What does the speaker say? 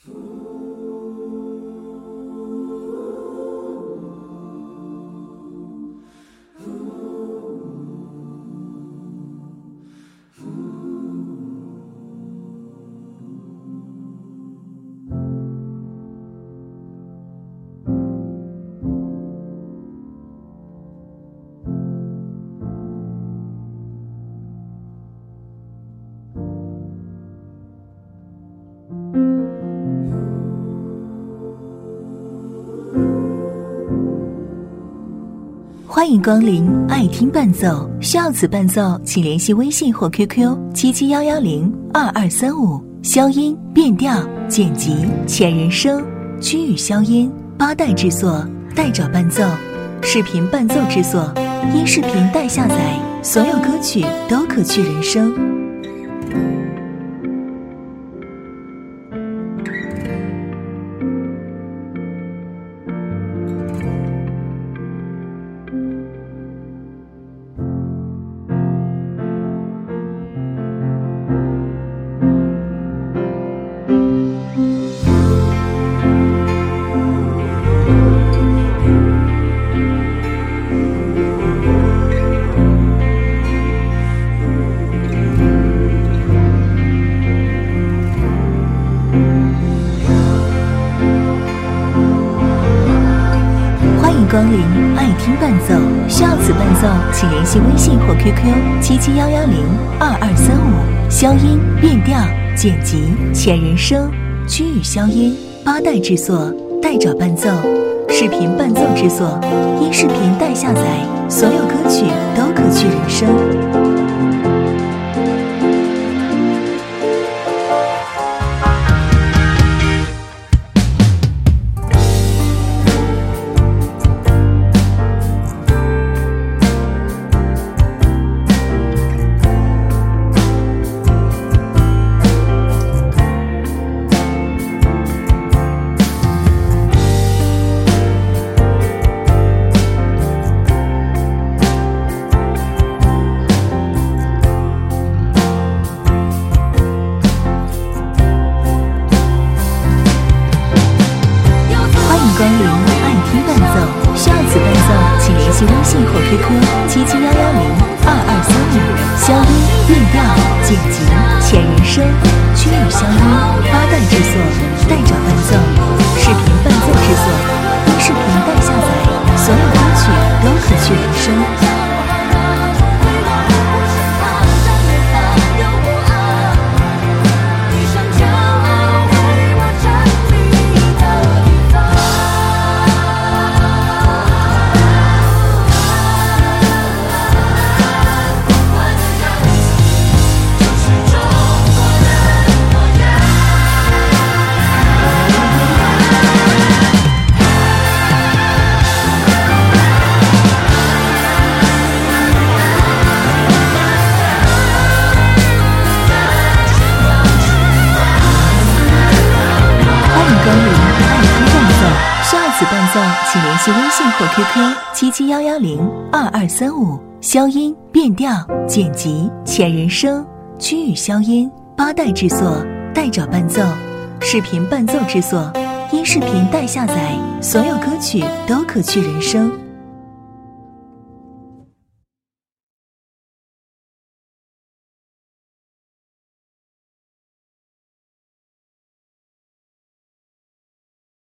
欢迎光临爱听伴奏，需要此伴奏请联系微信或 QQ 771102235，消音、变调、剪辑、前人声、区域消音、八代制作、代找伴奏、视频伴奏制作、音视频代下载，所有歌曲都可去人声。光临爱听伴奏，需要此伴奏请联系微信或 QQ 771102235，消音、变调、剪辑、前人声、区域消音、八代制作、代找伴奏、视频伴奏制作、音视频代下载，所有歌曲都可去人声。光临爱听伴奏，需要此伴奏请联系微信或 QQ 771102235，消音、变调、剪辑、前人声、区域消音、八代制作、代找伴奏、视频伴奏制作、音视频代下载，所有歌曲都可去人声。此伴奏请联系微信或 QQ 771102235，消音、变调、剪辑、前人声、区域消音、八代制作、代找伴奏、视频伴奏制作、音视频代下载，所有歌曲都可去人声。